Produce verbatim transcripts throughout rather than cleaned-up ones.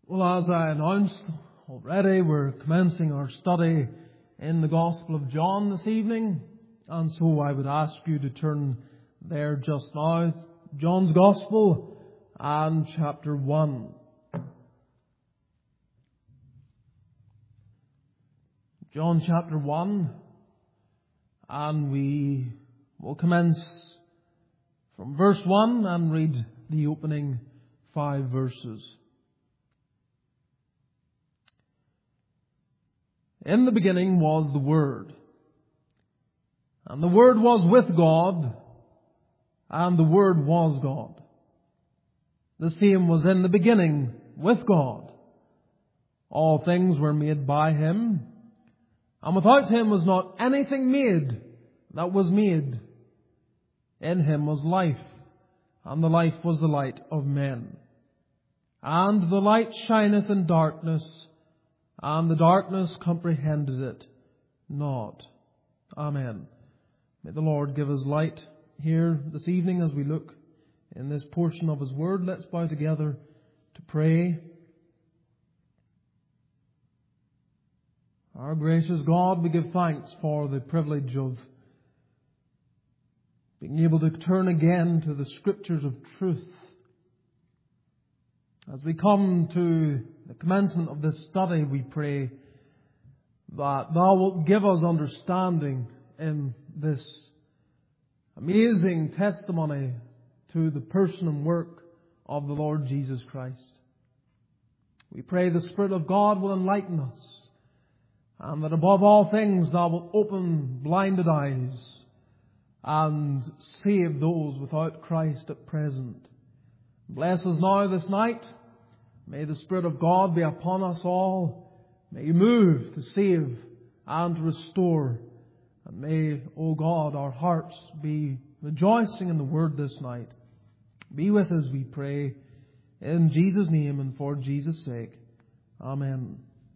Well, as I announced already, we're commencing our study in the Gospel of John this evening. And so I would ask you to turn there just now. John's Gospel and chapter one. John chapter one. And we will commence from verse one and read the opening five verses. In the beginning was the Word, and the Word was with God, and the Word was God. The same was in the beginning with God. All things were made by Him, and without Him was not anything made that was made. In Him was life, and the life was the light of men. And the light shineth in darkness, and the darkness comprehended it not. Amen. May the Lord give us light here this evening as we look in this portion of His Word. Let's bow together to pray. Our gracious God, we give thanks for the privilege of being able to turn again to the Scriptures of truth. As we come to the commencement of this study, we pray that Thou wilt give us understanding in this amazing testimony to the person and work of the Lord Jesus Christ. We pray the Spirit of God will enlighten us, and that above all things Thou wilt open blinded eyes and save those without Christ at present. Bless us now this night. May the Spirit of God be upon us all. May You move to save and to restore. And may, O God, our hearts be rejoicing in the Word this night. Be with us, we pray, in Jesus' name and for Jesus' sake. Amen.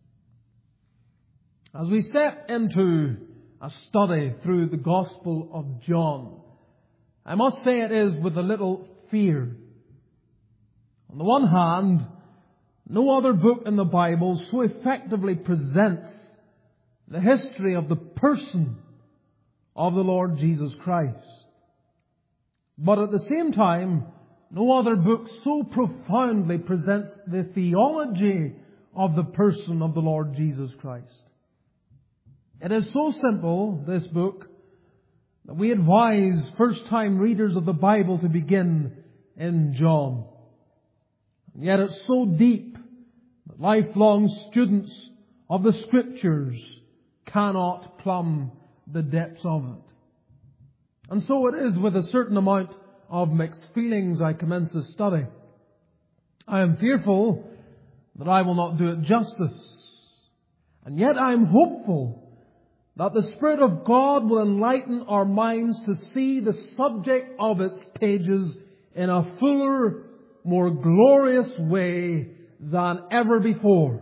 As we step into a study through the Gospel of John, I must say it is with a little fear. On the one hand, no other book in the Bible so effectively presents the history of the person of the Lord Jesus Christ. But at the same time, no other book so profoundly presents the theology of the person of the Lord Jesus Christ. It is so simple, this book, that we advise first-time readers of the Bible to begin in John. And yet it's so deep that lifelong students of the Scriptures cannot plumb the depths of it. And so it is with a certain amount of mixed feelings I commence this study. I am fearful that I will not do it justice. And yet I am hopeful that the Spirit of God will enlighten our minds to see the subject of its pages in a fuller, more glorious way than ever before.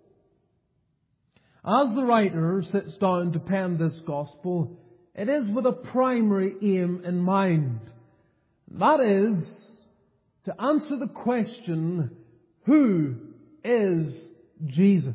As the writer sits down to pen this Gospel, it is with a primary aim in mind. That is, to answer the question, who is Jesus?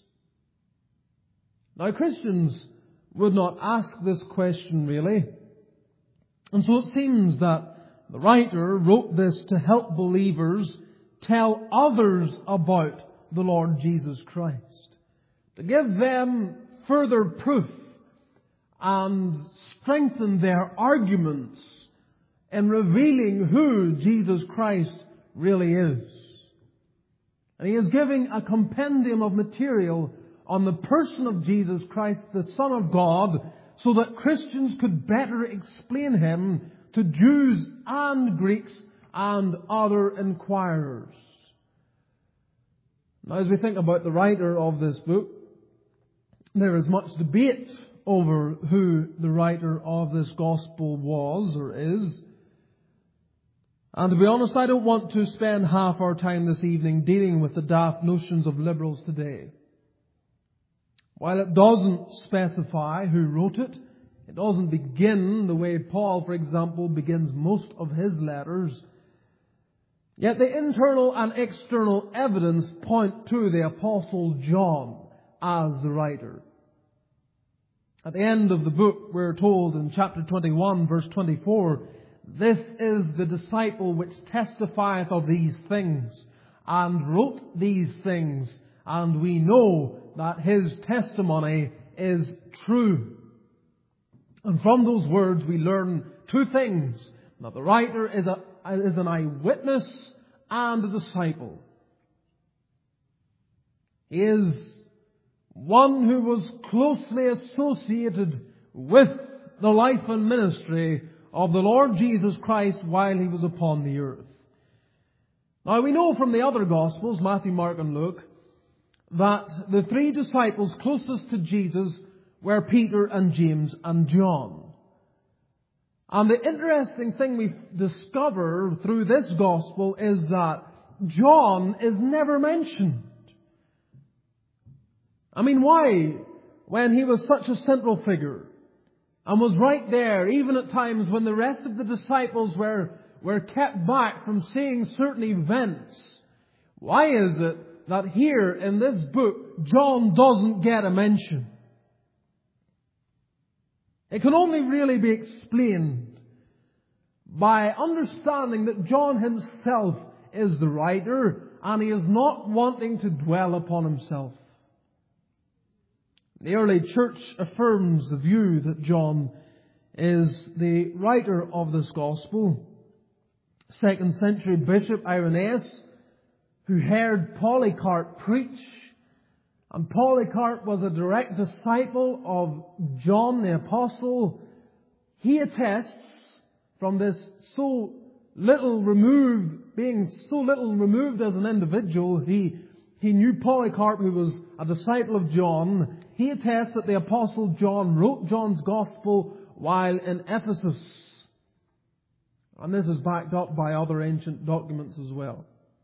Now, Christians would not ask this question really. And so it seems that the writer wrote this to help believers tell others about the Lord Jesus Christ, to give them further proof and strengthen their arguments in revealing who Jesus Christ really is. And he is giving a compendium of material on the person of Jesus Christ, the Son of God, so that Christians could better explain Him to Jews and Greeks and other inquirers. Now, as we think about the writer of this book, there is much debate over who the writer of this Gospel was or is. And to be honest, I don't want to spend half our time this evening dealing with the daft notions of liberals today. While it doesn't specify who wrote it, it doesn't begin the way Paul, for example, begins most of his letters. Yet the internal and external evidence point to the Apostle John as the writer. At the end of the book, we're told in chapter twenty-one, verse twenty-four, "This is the disciple which testifieth of these things, and wrote these things, and we know that his testimony is true." And from those words we learn two things: that the writer is, a, is an eyewitness and a disciple. He is one who was closely associated with the life and ministry of the Lord Jesus Christ while He was upon the earth. Now we know from the other Gospels, Matthew, Mark and Luke, that the three disciples closest to Jesus were Peter and James and John. And the interesting thing we discover through this Gospel is that John is never mentioned. I mean, why? When he was such a central figure and was right there, even at times when the rest of the disciples were, were kept back from seeing certain events. Why is it that here in this book, John doesn't get a mention? It can only really be explained by understanding that John himself is the writer and he is not wanting to dwell upon himself. The early church affirms the view that John is the writer of this Gospel. Second century Bishop Irenaeus, who heard Polycarp preach, and Polycarp was a direct disciple of John the Apostle, he attests from this so little removed, being so little removed as an individual, he, he knew Polycarp, who was a disciple of John. He attests that the Apostle John wrote John's Gospel while in Ephesus. And this is backed up by other ancient documents as well.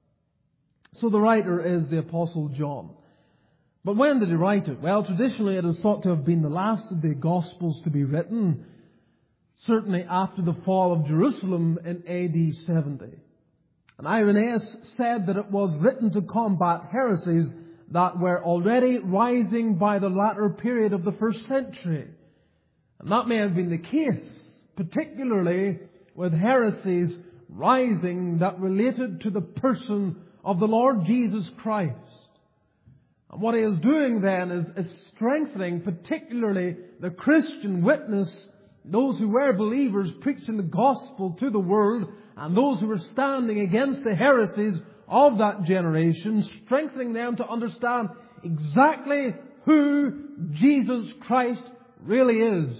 So the writer is the Apostle John. But when did he write it? Well, traditionally it is thought to have been the last of the Gospels to be written, certainly after the fall of Jerusalem in A D seventy. And Irenaeus said that it was written to combat heresies that were already rising by the latter period of the first century. And that may have been the case, particularly with heresies rising that related to the person of the Lord Jesus Christ. And what he is doing then is, is strengthening particularly the Christian witness, those who were believers preaching the gospel to the world, and those who were standing against the heresies of that generation, strengthening them to understand exactly who Jesus Christ really is.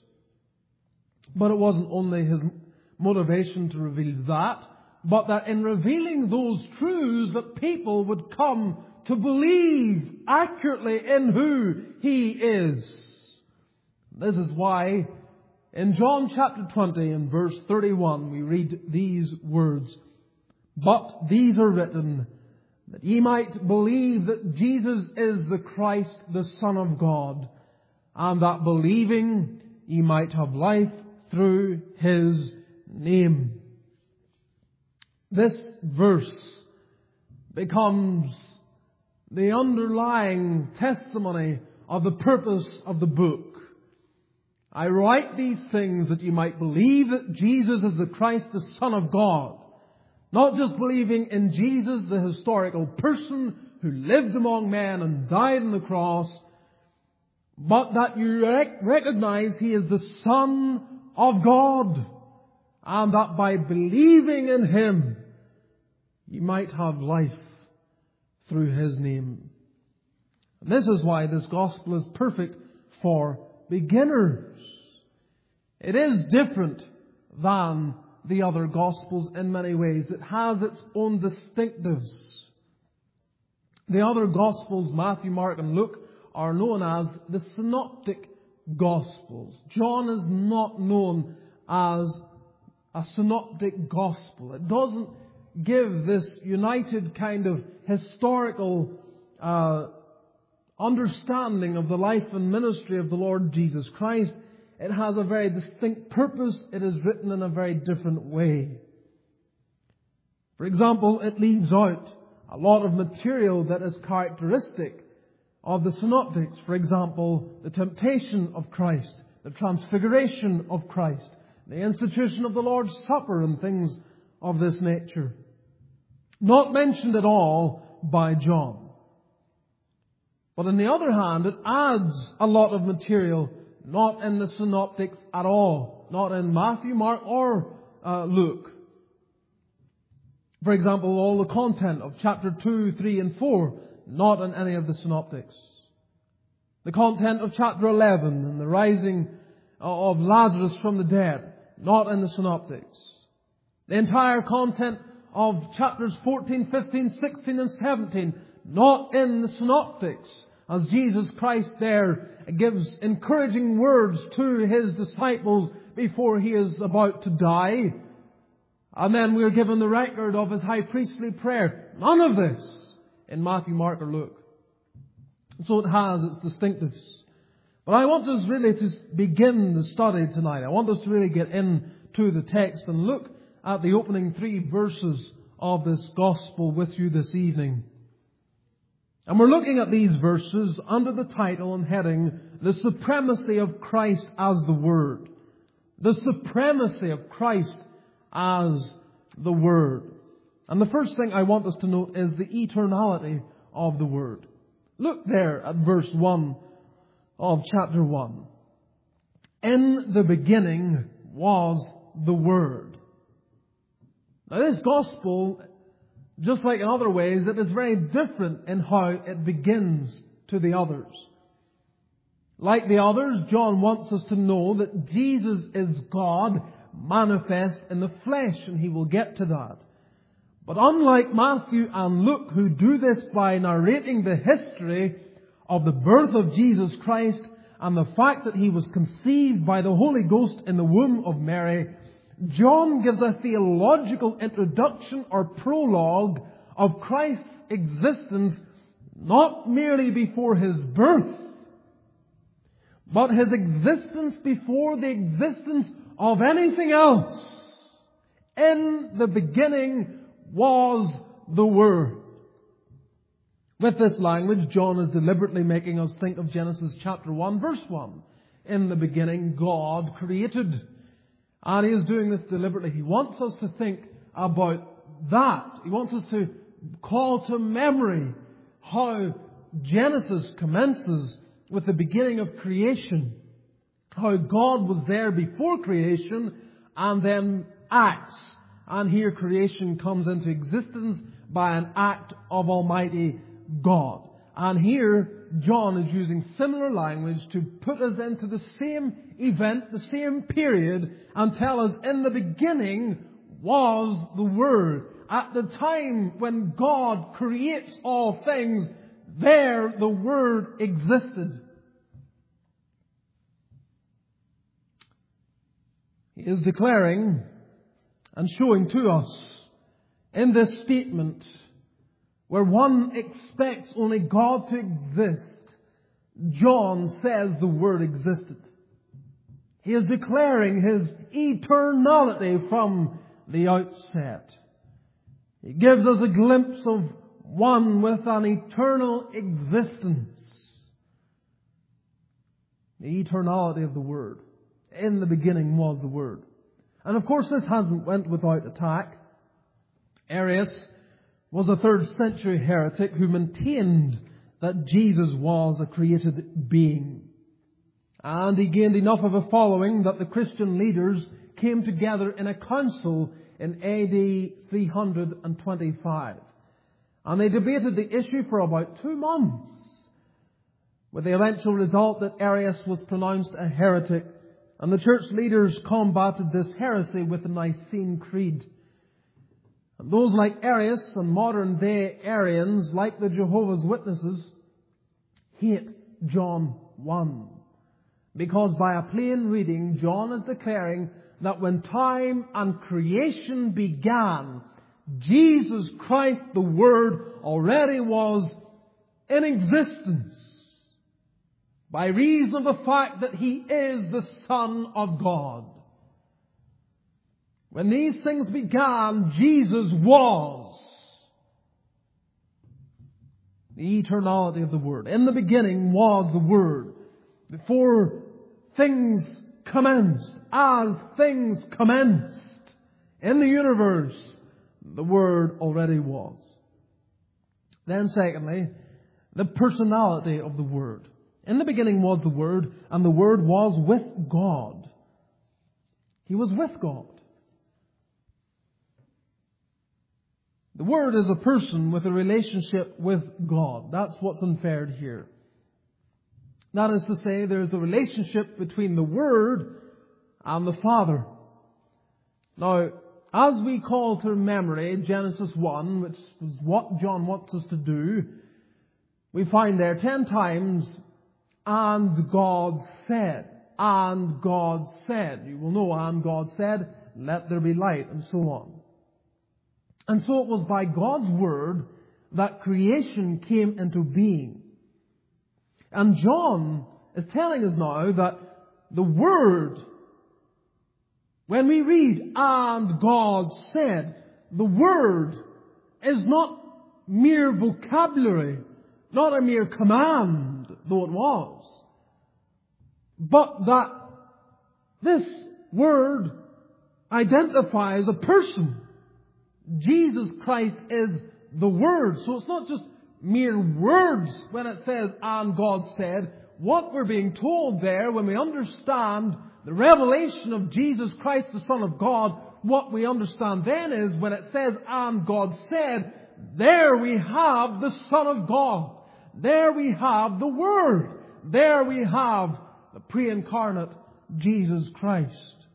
But it wasn't only his motivation to reveal that, but that in revealing those truths that people would come to believe accurately in who He is. This is why in John chapter twenty and verse thirty-one we read these words, "But these are written, that ye might believe that Jesus is the Christ, the Son of God, and that believing ye might have life through His name." This verse becomes the underlying testimony of the purpose of the book. I write these things that you might believe that Jesus is the Christ, the Son of God. Not just believing in Jesus, the historical person who lived among men and died on the cross, but that you rec- recognize He is the Son of God, and that by believing in Him, you might have life through His name. And this is why this gospel is perfect for beginners. It is different than the other gospels in many ways. It has its own distinctives. The other gospels, Matthew, Mark and Luke, are known as the synoptic gospels. John is not known as a synoptic gospel. It doesn't give this united kind of historical uh, understanding of the life and ministry of the Lord Jesus Christ. It has a very distinct purpose. It is written in a very different way. For example, it leaves out a lot of material that is characteristic of the synoptics. For example, the temptation of Christ, the transfiguration of Christ, the institution of the Lord's Supper and things of this nature. Not mentioned at all by John. But on the other hand, it adds a lot of material not in the synoptics at all. Not in Matthew, Mark, or uh, Luke. For example, all the content of chapter two, three, and four, not in any of the synoptics. The content of chapter eleven and the rising of Lazarus from the dead, not in the synoptics. The entire content of chapters fourteen, fifteen, sixteen, and seventeen, not in the synoptics, as Jesus Christ there gives encouraging words to His disciples before He is about to die. And then we're given the record of His high priestly prayer. None of this in Matthew, Mark, or Luke. So it has its distinctives. But I want us really to begin the study tonight. I want us to really get into the text and look at the opening three verses of this gospel with you this evening. And we're looking at these verses under the title and heading, The Supremacy of Christ as the Word. The supremacy of Christ as the Word. And the first thing I want us to note is the eternality of the Word. Look there at verse one of chapter one. In the beginning was the Word. Now this gospel, just like in other ways, it is very different in how it begins to the others. Like the others, John wants us to know that Jesus is God manifest in the flesh, and he will get to that. But unlike Matthew and Luke, who do this by narrating the history of the birth of Jesus Christ and the fact that He was conceived by the Holy Ghost in the womb of Mary, John gives a theological introduction or prologue of Christ's existence, not merely before His birth, but His existence before the existence of anything else. In the beginning was the Word. With this language, John is deliberately making us think of Genesis chapter one, verse one. In the beginning, God created. And He is doing this deliberately. He wants us to think about that. He wants us to call to memory how Genesis commences with the beginning of creation. How God was there before creation and then acts. And here creation comes into existence by an act of Almighty God. And here John is using similar language to put us into the same event, the same period, and tell us in the beginning was the Word. At the time when God creates all things, there the Word existed. He is declaring and showing to us in this statement, where one expects only God to exist, John says the Word existed. He is declaring His eternality from the outset. He gives us a glimpse of one with an eternal existence. The eternality of the Word. In the beginning was the Word. And of course this hasn't went without attack. Arius was a third century heretic who maintained that Jesus was a created being. And he gained enough of a following that the Christian leaders came together in a council in A D three hundred twenty-five. And they debated the issue for about two months, with the eventual result that Arius was pronounced a heretic. And the church leaders combated this heresy with the Nicene Creed. And those like Arius and modern day Arians, like the Jehovah's Witnesses, hate John one. Because by a plain reading, John is declaring that when time and creation began, Jesus Christ, the Word, already was in existence. By reason of the fact that He is the Son of God. When these things began, Jesus was the eternality of the Word. In the beginning was the Word. Before things commenced, as things commenced in the universe, the Word already was. Then secondly, the personality of the Word. In the beginning was the Word, and the Word was with God. He was with God. The Word is a person with a relationship with God. That's what's inferred here. That is to say, there's a relationship between the Word and the Father. Now, as we call to memory Genesis one, which is what John wants us to do, we find there ten times, and God said, and God said. You will know, and God said, let there be light, and so on. And so it was by God's Word that creation came into being. And John is telling us now that the Word, when we read, and God said, the Word is not mere vocabulary, not a mere command, though it was, but that this Word identifies a person. Jesus Christ is the Word. So it's not just mere words when it says, and God said. What we're being told there, when we understand the revelation of Jesus Christ, the Son of God, what we understand then is, when it says, and God said, there we have the Son of God. There we have the Word. There we have the pre-incarnate Jesus Christ.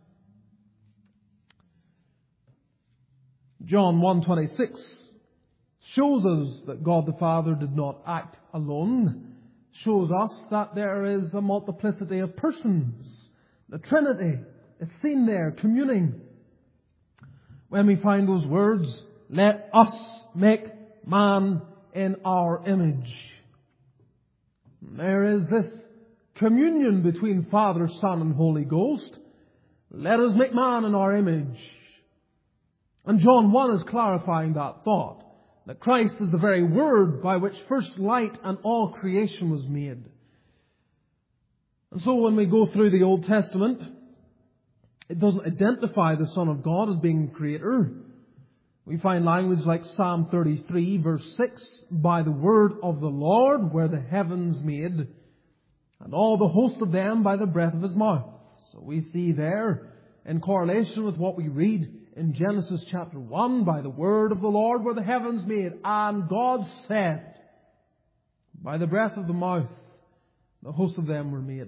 John one twenty-six shows us that God the Father did not act alone. Shows us that there is a multiplicity of persons. The Trinity is seen there, communing. When we find those words, let us make man in our image. There is this communion between Father, Son, and Holy Ghost. Let us make man in our image. And John one is clarifying that thought, that Christ is the very Word by which first light and all creation was made. And so when we go through the Old Testament, it doesn't identify the Son of God as being Creator. We find language like Psalm thirty-three, verse six, by the word of the Lord were the heavens made, and all the host of them by the breath of His mouth. So we see there, in correlation with what we read in Genesis chapter one, by the word of the Lord were the heavens made, and God said, by the breath of the mouth, the host of them were made.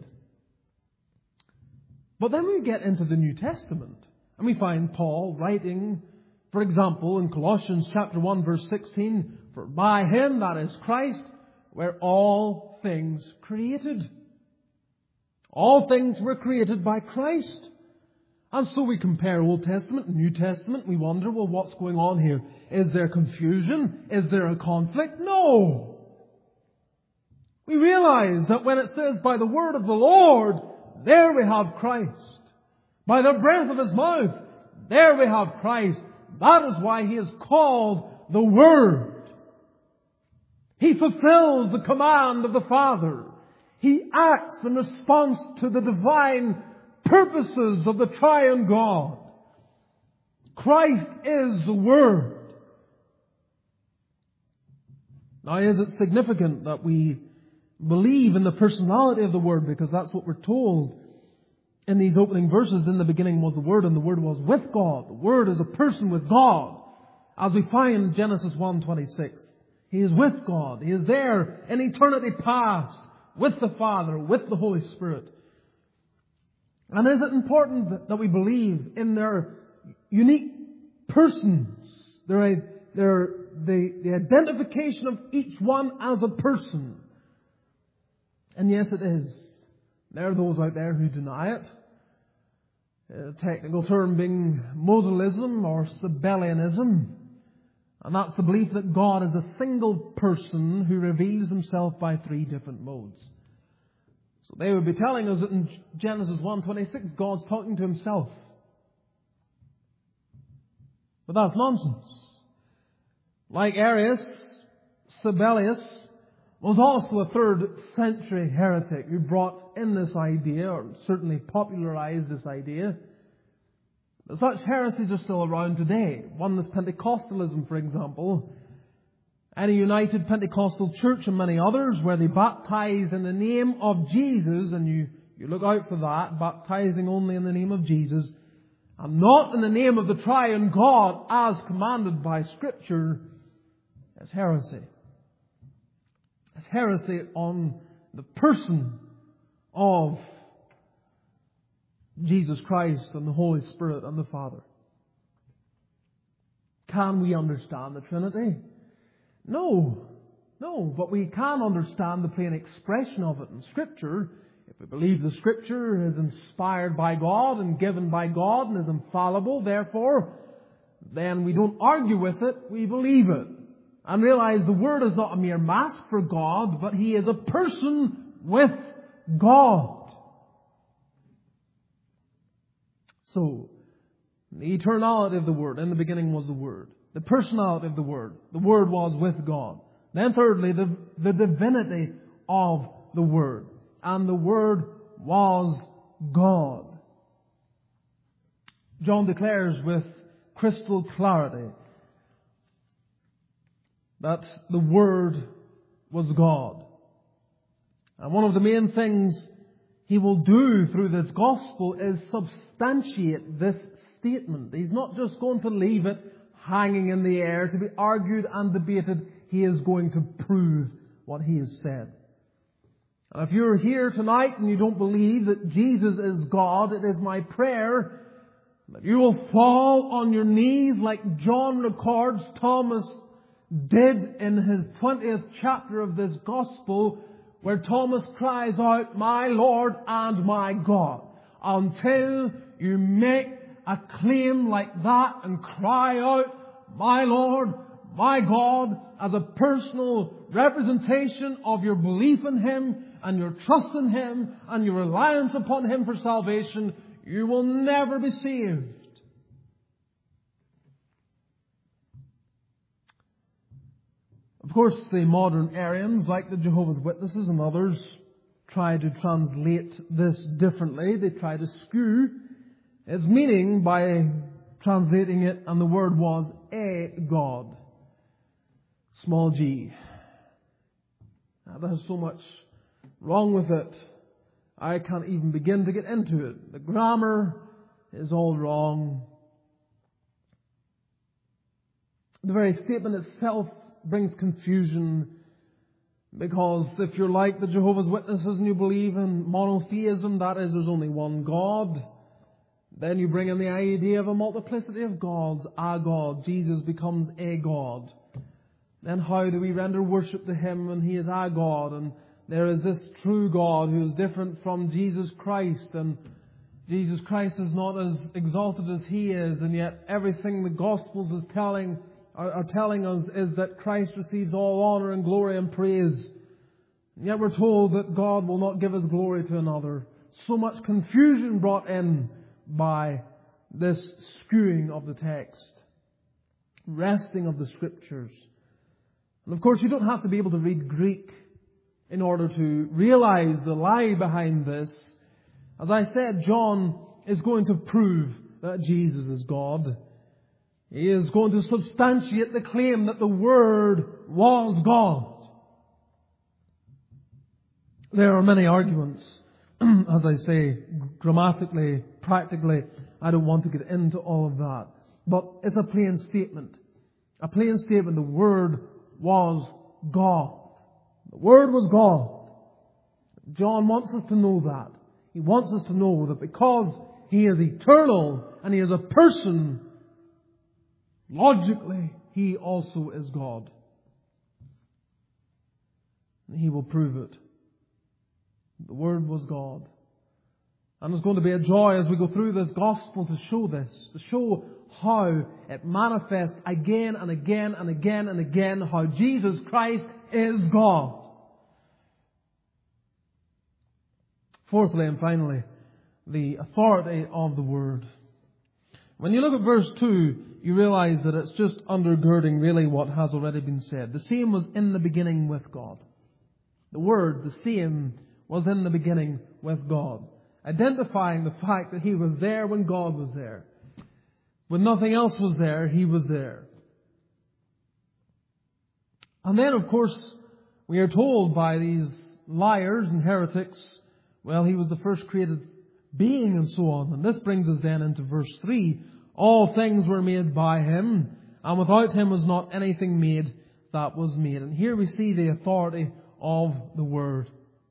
But then we get into the New Testament, and we find Paul writing, for example, in Colossians chapter one, verse sixteen, for by Him, that is Christ, were all things created. All things were created by Christ. And so we compare Old Testament and New Testament. We wonder, well, what's going on here? Is there confusion? Is there a conflict? No. We realize that when it says, by the word of the Lord, there we have Christ. By the breath of His mouth, there we have Christ. That is why He is called the Word. He fulfills the command of the Father. He acts in response to the divine purposes of the triune God. Christ is the Word. Now, is it significant that we believe in the personality of the Word? Because that's what we're told in these opening verses. In the beginning was the Word, and the Word was with God. The Word is a person with God. As we find in Genesis one twenty-six. He is with God. He is there in eternity past, with the Father, with the Holy Spirit. And is it important that we believe in their unique persons, their, their, the, the identification of each one as a person? And yes, it is. There are those out there who deny it. A technical term being modalism or Sabellianism. And that's the belief that God is a single person who reveals Himself by three different modes. So they would be telling us that in Genesis one twenty-six, God's talking to Himself. But that's nonsense. Like Arius, Sabellius was also a third century heretic who brought in this idea, or certainly popularized this idea. But such heresies are still around today. One is Pentecostalism, for example. And a United Pentecostal Church and many others where they baptize in the name of Jesus, and you, you look out for that, baptizing only in the name of Jesus, and not in the name of the triune God as commanded by Scripture, is heresy. It's heresy on the person of Jesus Christ and the Holy Spirit and the Father. Can we understand the Trinity? No. No, but we can understand the plain expression of it in Scripture. If we believe the Scripture is inspired by God and given by God and is infallible, therefore, then we don't argue with it, we believe it. And realize the Word is not a mere mask for God, but He is a person with God. So, the eternality of the Word. In the beginning was the Word. The personality of the Word. The Word was with God. Then thirdly, the, the divinity of the Word. And the Word was God. John declares with crystal clarity that the Word was God. And one of the main things He will do through this gospel is substantiate this statement. He's not just going to leave it hanging in the air to be argued and debated. He is going to prove what He has said. And if you're here tonight and you don't believe that Jesus is God, it is my prayer that you will fall on your knees like John records Thomas did in his twentieth chapter of this gospel, where Thomas cries out, "My Lord and my God." Until you make a claim like that and cry out, "My Lord, my God," as a personal representation of your belief in Him and your trust in Him and your reliance upon Him for salvation, you will never be saved. Of course, the modern Arians, like the Jehovah's Witnesses and others, try to translate this differently. They try to skew its meaning by translating it, and the word was a God. Small g. Now, there's so much wrong with it, I can't even begin to get into it. The grammar is all wrong. The very statement itself brings confusion, because if you're like the Jehovah's Witnesses and you believe in monotheism, that is, there's only one God, then you bring in the idea of a multiplicity of gods, a God. Jesus becomes a God. Then how do we render worship to Him when He is a God? And there is this true God who is different from Jesus Christ, and Jesus Christ is not as exalted as He is, and yet everything the Gospels is telling are, are telling us is that Christ receives all honor and glory and praise. And yet we're told that God will not give His glory to another. So much confusion brought in by this skewing of the text, wresting of the Scriptures. And of course, you don't have to be able to read Greek in order to realize the lie behind this. As I said, John is going to prove that Jesus is God. He is going to substantiate the claim that the Word was God. There are many arguments, as I say, grammatically, practically. I don't want to get into all of that. But it's a plain statement. A plain statement. The Word was God. The Word was God. John wants us to know that. He wants us to know that because He is eternal and He is a person, logically, He also is God. And He will prove it. The Word was God. And it's going to be a joy as we go through this gospel to show this, to show how it manifests again and again and again and again how Jesus Christ is God. Fourthly and finally, the authority of the Word. When you look at verse two, you realize that it's just undergirding really what has already been said. The same was in the beginning with God. The Word, the same, was in the beginning with God. Identifying the fact that He was there when God was there. When nothing else was there, He was there. And then, of course, we are told by these liars and heretics, well, He was the first created being and so on. And this brings us then into verse three. All things were made by Him, and without Him was not anything made that was made. And here we see the authority of the Word.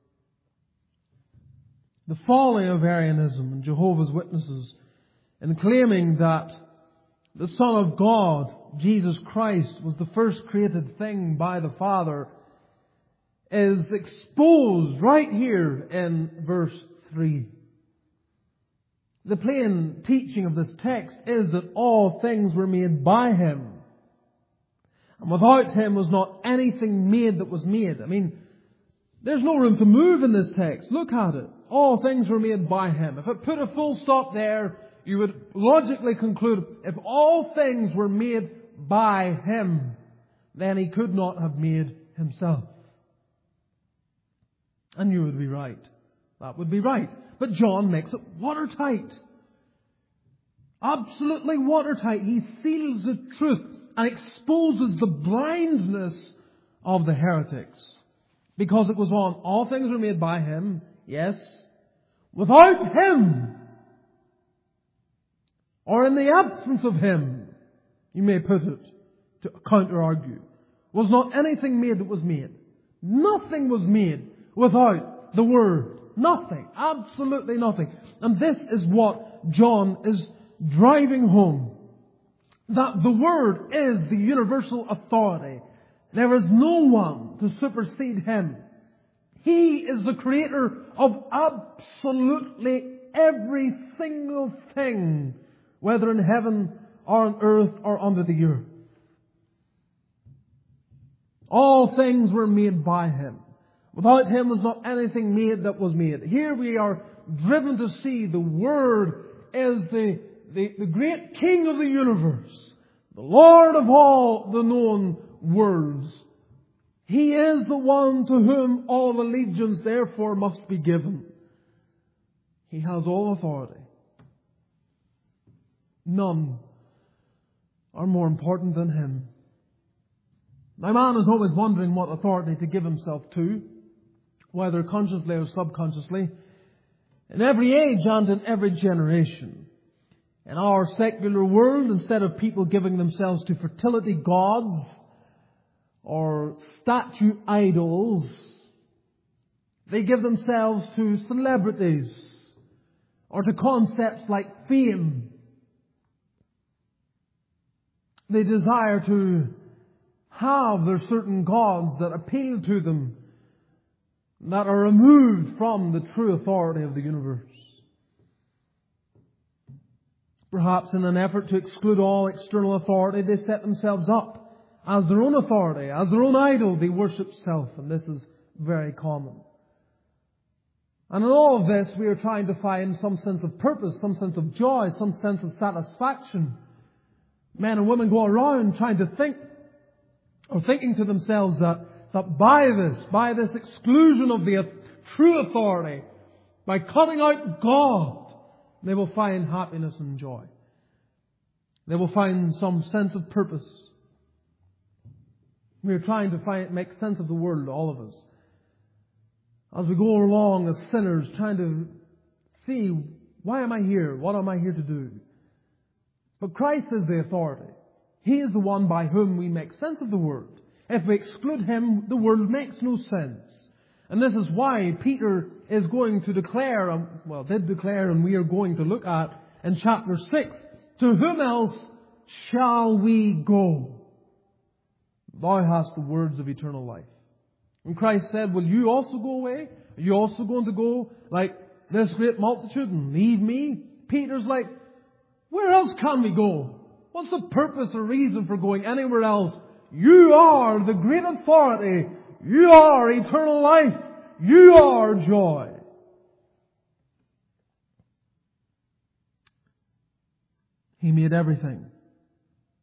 The folly of Arianism and Jehovah's Witnesses in claiming that the Son of God, Jesus Christ, was the first created thing by the Father is exposed right here in verse three. The plain teaching of this text is that all things were made by Him. And without Him was not anything made that was made. I mean, there's no room to move in this text. Look at it. All things were made by Him. If it put a full stop there, you would logically conclude, if all things were made by Him, then He could not have made Himself. And you would be right. That would be right. But John makes it watertight. Absolutely watertight. He seals the truth and exposes the blindness of the heretics. Because it was on, all things were made by Him, yes. Without Him, or in the absence of Him, you may put it, to counter-argue, was not anything made that was made. Nothing was made without the Word. Nothing. Absolutely nothing. And this is what John is driving home. That the Word is the universal authority. There is no one to supersede Him. He is the creator of absolutely every single thing, whether in heaven or on earth or under the earth. All things were made by Him. Without Him was not anything made that was made. Here we are driven to see the Word is the, the, the great King of the universe. The Lord of all the known worlds. He is the one to whom all allegiance therefore must be given. He has all authority. None are more important than Him. Now, man is always wondering what authority to give himself to, whether consciously or subconsciously, in every age and in every generation. In our secular world, instead of people giving themselves to fertility gods or statue idols, they give themselves to celebrities or to concepts like fame. They desire to have their certain gods that appeal to them, that are removed from the true authority of the universe. Perhaps in an effort to exclude all external authority, they set themselves up as their own authority, as their own idol. They worship self, and this is very common. And in all of this, we are trying to find some sense of purpose, some sense of joy, some sense of satisfaction. Men and women go around trying to think, or thinking to themselves that That by this, by this exclusion of the true authority, by cutting out God, they will find happiness and joy. They will find some sense of purpose. We are trying to find, make sense of the world, all of us. As we go along as sinners, trying to see, why am I here? What am I here to do? But Christ is the authority. He is the one by whom we make sense of the world. If we exclude Him, the world makes no sense. And this is why Peter is going to declare, well, did declare, and we are going to look at in chapter six, to whom else shall we go? Thou hast the words of eternal life. And Christ said, will you also go away? Are you also going to go like this great multitude and leave me? Peter's like, where else can we go? What's the purpose or reason for going anywhere else? You are the great authority. You are eternal life. You are joy. He made everything.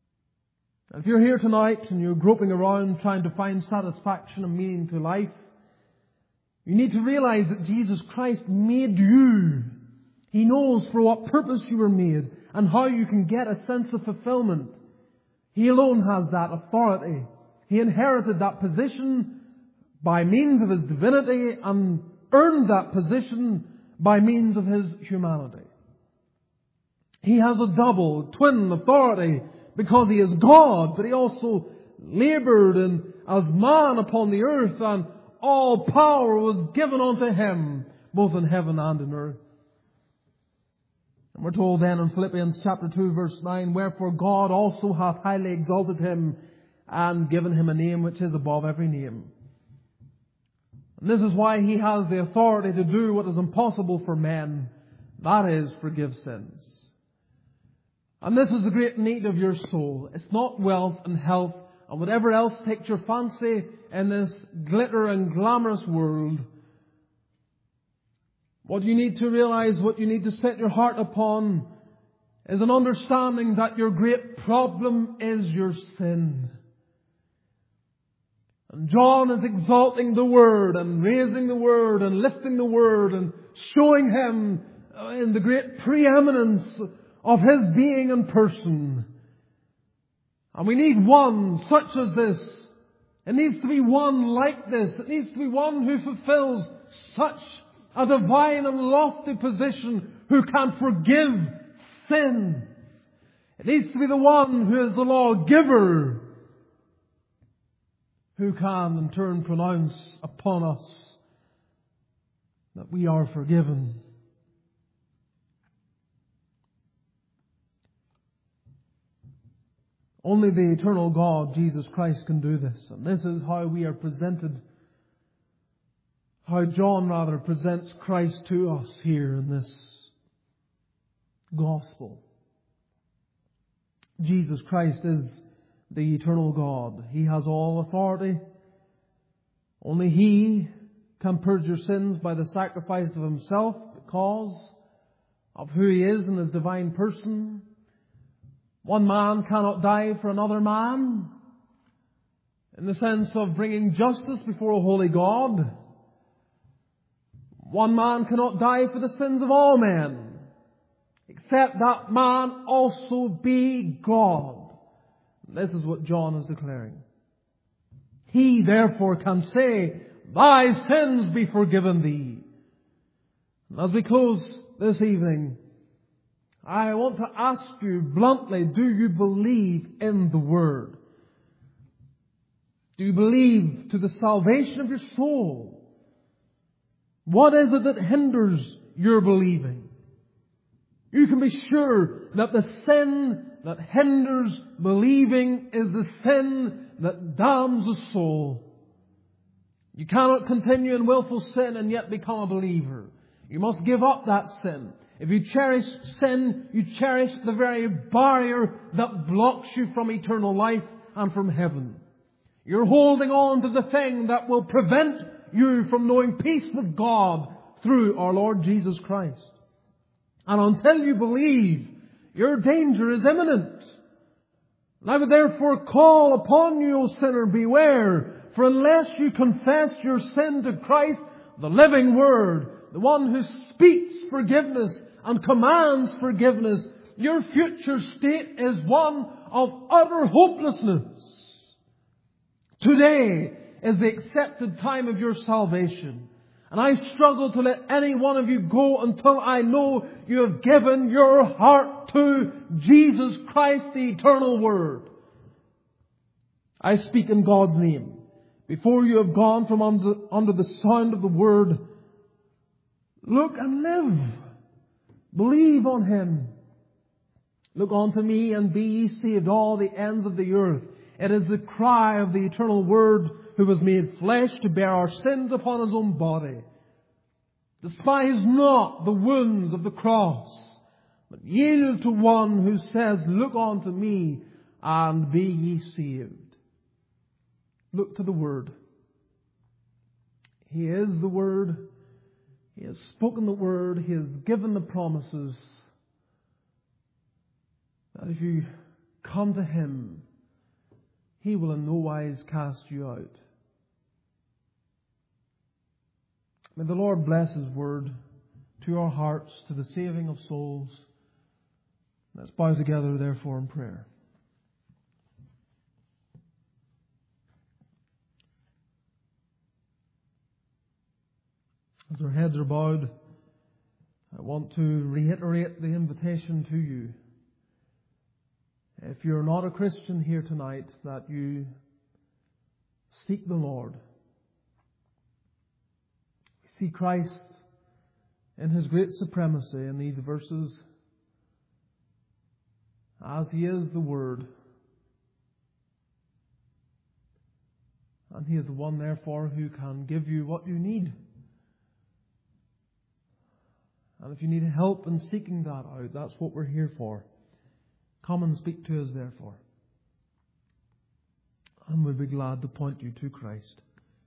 If you're here tonight and you're groping around trying to find satisfaction and meaning to life, you need to realize that Jesus Christ made you. He knows for what purpose you were made and how you can get a sense of fulfillment. He alone has that authority. He inherited that position by means of His divinity and earned that position by means of His humanity. He has a double, twin authority because He is God, but He also laboured and as man upon the earth, and all power was given unto Him, both in heaven and in earth. And we're told then in Philippians chapter two verse nine, wherefore God also hath highly exalted Him and given Him a name which is above every name. And this is why He has the authority to do what is impossible for men, that is, forgive sins. And this is the great need of your soul. It's not wealth and health and whatever else takes your fancy in this glitter and glamorous world. What you need to realize, what you need to set your heart upon, is an understanding that your great problem is your sin. And John is exalting the Word and raising the Word and lifting the Word and showing Him in the great preeminence of His being and person. And we need one such as this. It needs to be one like this. It needs to be one who fulfills such a divine and lofty position, who can forgive sin. It needs to be the one who is the lawgiver, who can in turn pronounce upon us that we are forgiven. Only the eternal God, Jesus Christ, can do this. And this is how we are presented, how John rather presents Christ to us here in this gospel. Jesus Christ is the eternal God. He has all authority. Only He can purge your sins by the sacrifice of Himself because of who He is in His divine person. One man cannot die for another man in the sense of bringing justice before a holy God. One man cannot die for the sins of all men, except that man also be God. This is what John is declaring. He therefore can say, thy sins be forgiven thee. And as we close this evening, I want to ask you bluntly, do you believe in the Word? Do you believe to the salvation of your soul? What is it that hinders your believing? You can be sure that the sin that hinders believing is the sin that damns the soul. You cannot continue in willful sin and yet become a believer. You must give up that sin. If you cherish sin, you cherish the very barrier that blocks you from eternal life and from heaven. You're holding on to the thing that will prevent you from knowing peace with God through our Lord Jesus Christ. And until you believe, your danger is imminent. And I would therefore call upon you, O sinner, beware. For unless you confess your sin to Christ, the living Word, the one who speaks forgiveness and commands forgiveness, your future state is one of utter hopelessness. Today is the accepted time of your salvation. And I struggle to let any one of you go until I know you have given your heart to Jesus Christ, the eternal Word. I speak in God's name. Before you have gone from under, under the sound of the Word, look and live. Believe on Him. Look unto me and be ye saved, all the ends of the earth. It is the cry of the eternal Word who was made flesh to bear our sins upon His own body. Despise not the wounds of the cross, but yield to one who says, look unto me and be ye saved. Look to the Word. He is the Word. He has spoken the Word. He has given the promises. That if you come to Him, He will in no wise cast you out. May the Lord bless His word to our hearts, to the saving of souls. Let's bow together, therefore, in prayer. As our heads are bowed, I want to reiterate the invitation to you. If you're not a Christian here tonight, that you seek the Lord. See Christ in His great supremacy in these verses, as He is the Word. And He is the one, therefore, who can give you what you need. And if you need help in seeking that out, that's what we're here for. Come and speak to us, therefore. And we'll be glad to point you to Christ.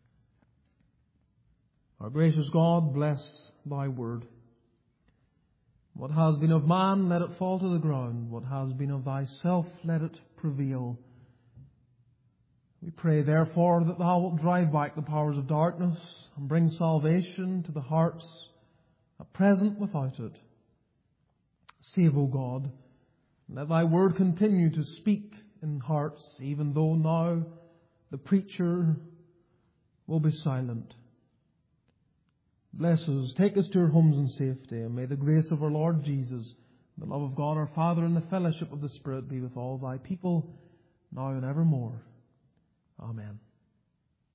Our gracious God, bless Thy word. What has been of man, let it fall to the ground. What has been of Thyself, let it prevail. We pray, therefore, that Thou wilt drive back the powers of darkness and bring salvation to the hearts at present without it. Save, O God, and let Thy word continue to speak in hearts, even though now the preacher will be silent. Bless us, take us to our homes in safety, and may the grace of our Lord Jesus, the love of God our Father, and the fellowship of the Spirit be with all Thy people, now and evermore. Amen.